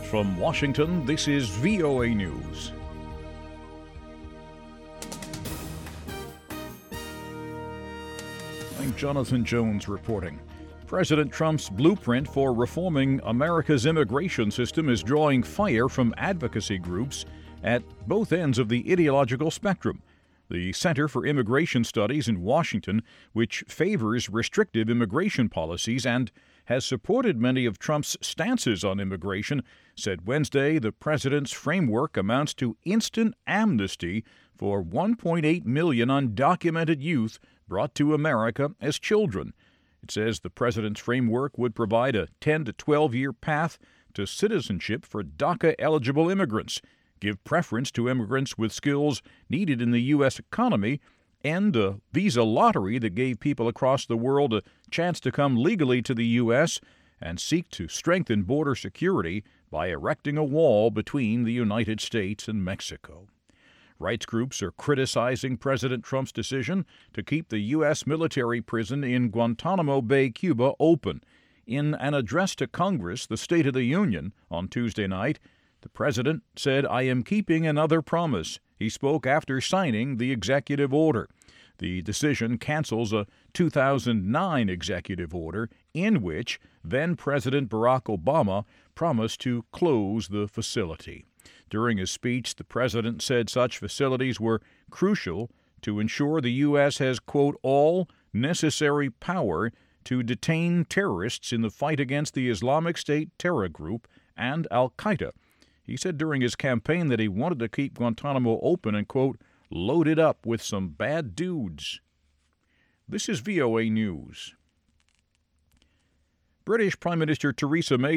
From Washington, this is VOA News. I'm Jonathan Jones reporting. President Trump's blueprint for reforming America's immigration system is drawing fire from advocacy groups at both ends of the ideological spectrum. The Center for Immigration Studies in Washington, which favors restrictive immigration policies and has supported many of Trump's stances on immigration, said Wednesday the president's framework amounts to instant amnesty for 1.8 million undocumented youth brought to America as children. It says the president's framework would provide a 10 to 12-year path to citizenship for DACA-eligible immigrants, give preference to immigrants with skills needed in the U.S. economy, end a visa lottery that gave people across the world a chance to come legally to the U.S., and seek to strengthen border security by erecting a wall between the United States and Mexico. Rights groups are criticizing President Trump's decision to keep the U.S. military prison in Guantanamo Bay, Cuba, open. In an address to Congress, the State of the Union, on Tuesday night, the president said, "I am keeping another promise." He spoke after signing the executive order. The decision cancels a 2009 executive order in which then-President Barack Obama promised to close the facility. During his speech, the president said such facilities were crucial to ensure the U.S. has, quote, all necessary power to detain terrorists in the fight against the Islamic State terror group and al-Qaeda. He said during his campaign that he wanted to keep Guantanamo open and, quote, loaded up with some bad dudes. This is VOA News. British Prime Minister Theresa May